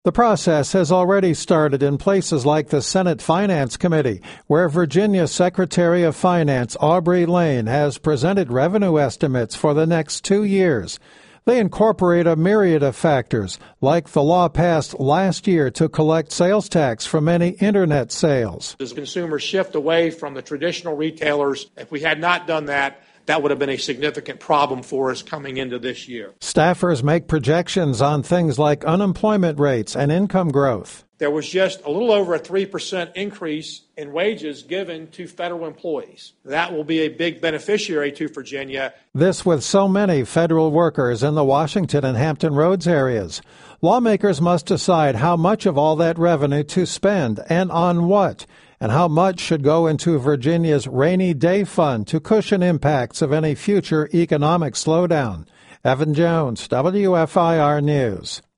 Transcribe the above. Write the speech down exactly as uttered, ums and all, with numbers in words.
The process has already started in places like the Senate Finance Committee, where Virginia Secretary of Finance Aubrey Lane has presented revenue estimates for the next two years. They incorporate a myriad of factors, like the law passed last year to collect sales tax from any Internet sales. As consumers shift away from the traditional retailers, if we had not done that, that would have been a significant problem for us coming into this year. Staffers make projections on things like unemployment rates and income growth. There was just a little over a three percent increase in wages given to federal employees. That will be a big beneficiary to Virginia. This with so many federal workers in the Washington and Hampton Roads areas. Lawmakers must decide how much of all that revenue to spend and on what, and how much should go into Virginia's rainy day fund to cushion impacts of any future economic slowdown. Evan Jones, W F I R News.